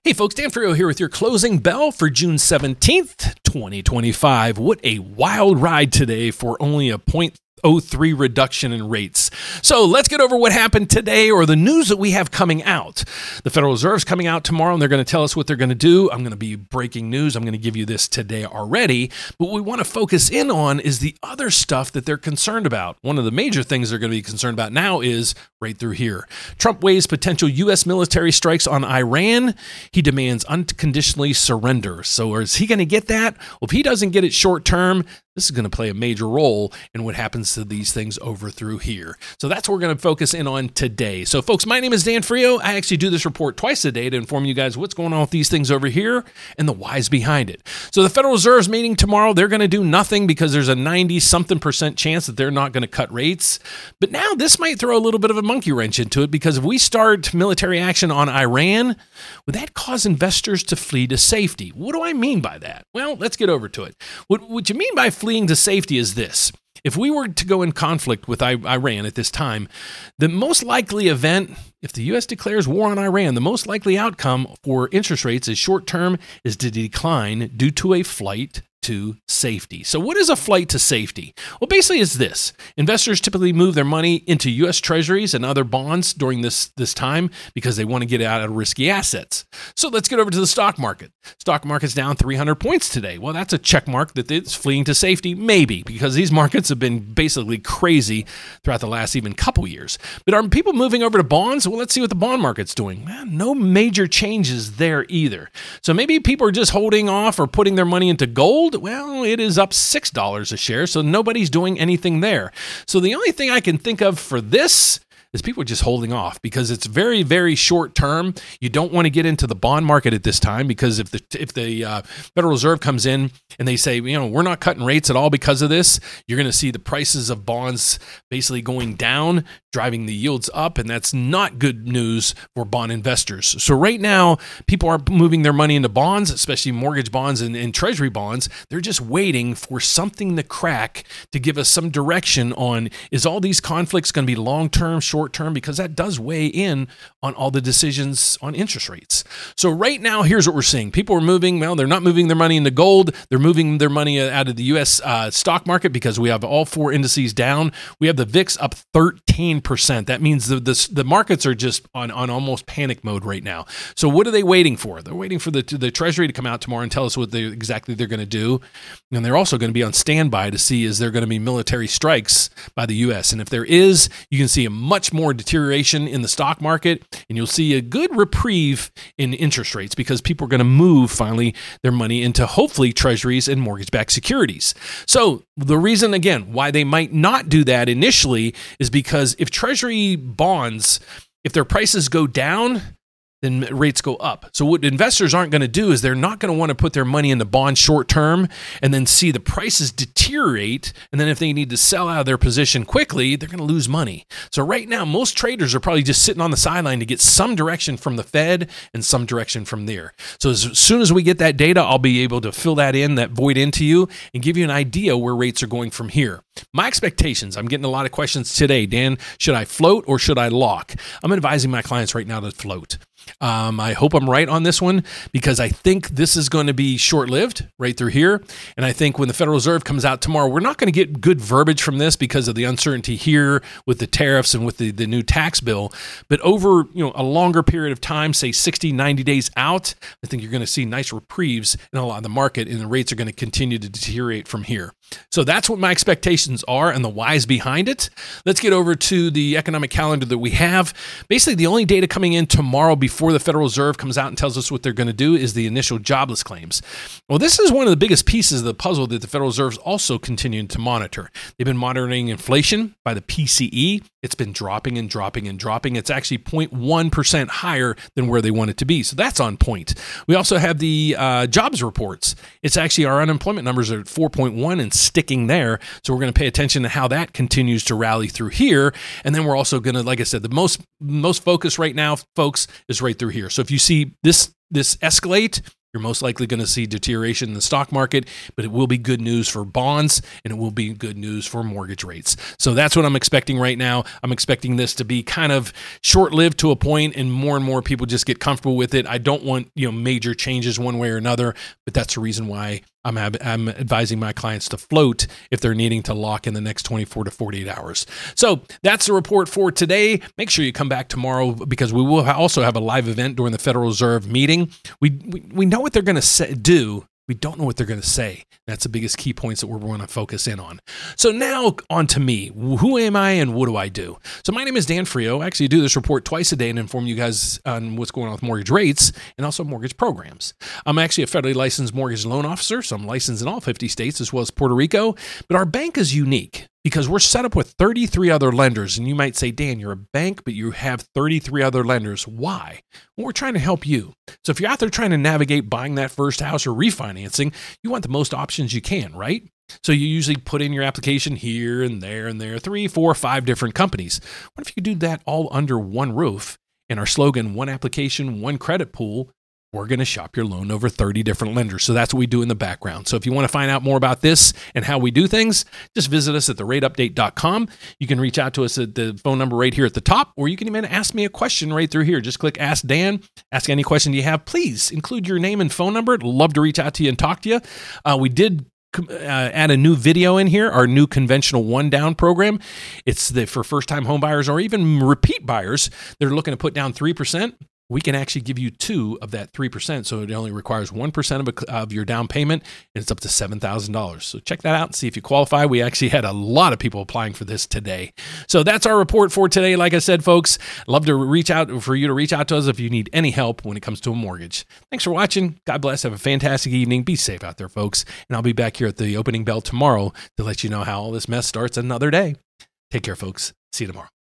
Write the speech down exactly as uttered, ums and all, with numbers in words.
Hey folks, Dan Frio here with your closing bell for June seventeenth, twenty twenty-five. What a wild ride today for only a point oh three reduction in rates. So let's get over what happened today or the news that we have coming out. The Federal Reserve's coming out tomorrow and they're going to tell us what they're going to do. I'm going to be breaking news. I'm going to give you this today already. But what we want to focus in on is the other stuff that they're concerned about. One of the major things they're going to be concerned about now is right through here. Trump weighs potential U S military strikes on Iran. He demands unconditionally surrender. So is he going to get that? Well, if he doesn't get it short term, this is going to play a major role in what happens to these things over through here. So that's what we're going to focus in on today. So folks, my name is Dan Frio. I actually do this report twice a day to inform you guys what's going on with these things over here and the whys behind it. So the Federal Reserve's meeting tomorrow, they're going to do nothing because there's a ninety something percent chance that they're not going to cut rates. But now this might throw a little bit of a monkey wrench into it because if we start military action on Iran, would that cause investors to flee to safety? What do I mean by that? Well, let's get over to it. What, what you mean by fleeing to safety is this. If we were to go in conflict with Iran at this time, the most likely event, if the U S declares war on Iran, the most likely outcome for interest rates is short term is to decline due to a flight to safety. So what is a flight to safety? Well, basically it's this. Investors typically move their money into U S treasuries and other bonds during this, this time because they want to get out of risky assets. So let's get over to the stock market. Stock market's down three hundred points today. Well, that's a check mark that it's fleeing to safety, maybe, because these markets have been basically crazy throughout the last even couple years. But are people moving over to bonds? Well, let's see what the bond market's doing. Well, no major changes there either. So maybe people are just holding off or putting their money into gold. Well, it is up six dollars a share, so nobody's doing anything there. So the only thing I can think of for this is people are just holding off because it's very, very short term. You don't want to get into the bond market at this time because if the if the uh, Federal Reserve comes in and they say, you know, we're not cutting rates at all because of this, you're going to see the prices of bonds basically going down, driving the yields up, and that's not good news for bond investors. So right now, people are moving their money into bonds, especially mortgage bonds and, and treasury bonds. They're just waiting for something to crack to give us some direction on, is all these conflicts going to be long-term, short term, because that does weigh in on all the decisions on interest rates. So right now, here's what we're seeing. People are moving, well, they're not moving their money into gold. They're moving their money out of the U S uh, stock market because we have all four indices down. We have the V I X up thirteen percent. That means the, the, the markets are just on, on almost panic mode right now. So what are they waiting for? They're waiting for the, the Treasury to come out tomorrow and tell us what they, exactly they're going to do. And they're also going to be on standby to see is there going to be military strikes by the U S. And if there is, you can see a much more deterioration in the stock market, and you'll see a good reprieve in interest rates because people are going to move finally their money into hopefully treasuries and mortgage-backed securities. So the reason, again, why they might not do that initially is because if treasury bonds, if their prices go down, then rates go up. So what investors aren't going to do is they're not going to want to put their money in the bond short term and then see the prices deteriorate. And then if they need to sell out of their position quickly, they're going to lose money. So right now, most traders are probably just sitting on the sideline to get some direction from the Fed and some direction from there. So as soon as we get that data, I'll be able to fill that in, that void into you and give you an idea where rates are going from here. My expectations, I'm getting a lot of questions today. Dan, should I float or should I lock? I'm advising my clients right now to float. Um, I hope I'm right on this one because I think this is going to be short-lived right through here. And I think when the Federal Reserve comes out tomorrow, we're not going to get good verbiage from this because of the uncertainty here with the tariffs and with the, the new tax bill. But over you know a longer period of time, say sixty, ninety days out, I think you're going to see nice reprieves in a lot of the market and the rates are going to continue to deteriorate from here. So that's what my expectations are and the whys behind it. Let's get over to the economic calendar that we have. Basically, the only data coming in tomorrow before the Federal Reserve comes out and tells us what they're going to do is the initial jobless claims. Well, this is one of the biggest pieces of the puzzle that the Federal Reserve is also continuing to monitor. They've been monitoring inflation by the P C E. It's been dropping and dropping and dropping. It's actually zero point one percent higher than where they want it to be. So that's on point. We also have the uh, jobs reports. It's actually our unemployment numbers are at four point one and sticking there. So we're going to pay attention to how that continues to rally through here. And then we're also going to, like I said, the most most focus right now, folks, is right through here. So if you see this this escalate, You're most likely going to see deterioration in the stock market, but it will be good news for bonds and it will be good news for mortgage rates. So that's what I'm expecting right now. I'm expecting this to be kind of short-lived to a point, and more and more people just get comfortable with it. I don't want, you know, major changes one way or another, but that's the reason why I'm, I'm advising my clients to float if they're needing to lock in the next twenty-four to forty-eight hours. So that's the report for today. Make sure you come back tomorrow because we will also have a live event during the Federal Reserve meeting. We we, we know what they're going to do. We don't know what they're going to say. That's the biggest key points that we're going to focus in on. So now on to me. Who am I and what do I do? So my name is Dan Frio. I actually do this report twice a day and inform you guys on what's going on with mortgage rates and also mortgage programs. I'm actually a federally licensed mortgage loan officer, so I'm licensed in all fifty states as well as Puerto Rico. But our bank is unique because we're set up with thirty-three other lenders. And you might say, Dan, you're a bank, but you have thirty-three other lenders. Why? Well, we're trying to help you. So if you're out there trying to navigate buying that first house or refinancing, you want the most options you can, right? So you usually put in your application here and there and there, three, four, five different companies. What if you do that all under one roof? And our slogan, one application, one credit pool, we're going to shop your loan over thirty different lenders. So that's what we do in the background. So if you want to find out more about this and how we do things, just visit us at the rate update dot com. You can reach out to us at the phone number right here at the top, or you can even ask me a question right through here. Just click Ask Dan. Ask any question you have. Please include your name and phone number. I'd love to reach out to you and talk to you. Uh, we did Uh, add a new video in here, our new conventional one down program. It's the for first time home buyers or even repeat buyers that are looking to put down three percent. We can actually give you two of that three percent. So it only requires one percent of, a, of your down payment, and it's up to seven thousand dollars. So check that out and see if you qualify. We actually had a lot of people applying for this today. So that's our report for today. Like I said, folks, love to reach out for you to reach out to us if you need any help when it comes to a mortgage. Thanks for watching. God bless. Have a fantastic evening. Be safe out there, folks. And I'll be back here at the opening bell tomorrow to let you know how all this mess starts another day. Take care, folks. See you tomorrow.